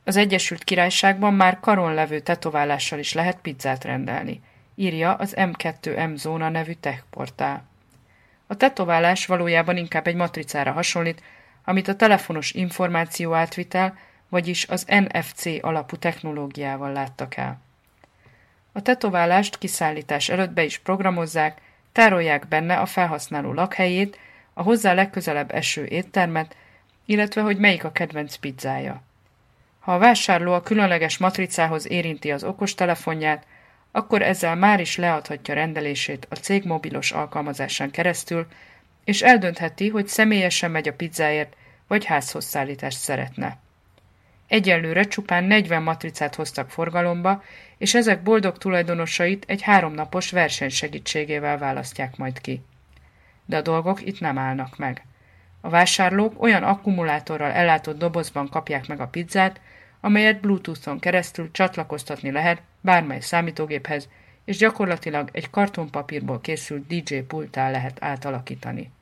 Az Egyesült Királyságban már karon levő tetoválással is lehet pizzát rendelni, írja az M2M Zóna nevű tech portál. A tetoválás valójában inkább egy matricára hasonlít, amit a telefonos információátvitel, vagyis az NFC alapú technológiával láttak el. A tetoválást kiszállítás előtt be is programozzák, tárolják benne a felhasználó lakhelyét, a hozzá legközelebb eső éttermet, illetve hogy melyik a kedvenc pizzája. Ha a vásárló a különleges matricához érinti az okostelefonját, akkor ezzel már is leadhatja rendelését a cég mobilos alkalmazásán keresztül, és eldöntheti, hogy személyesen megy a pizzáért, vagy házhoz szállítást szeretne. Egyelőre csupán 40 matricát hoztak forgalomba, és ezek boldog tulajdonosait egy 3 napos verseny segítségével választják majd ki. De a dolgok itt nem állnak meg. A vásárlók olyan akkumulátorral ellátott dobozban kapják meg a pizzát, amelyet Bluetooth-on keresztül csatlakoztatni lehet bármely számítógéphez, és gyakorlatilag egy kartonpapírból készült DJ pulttá lehet átalakítani.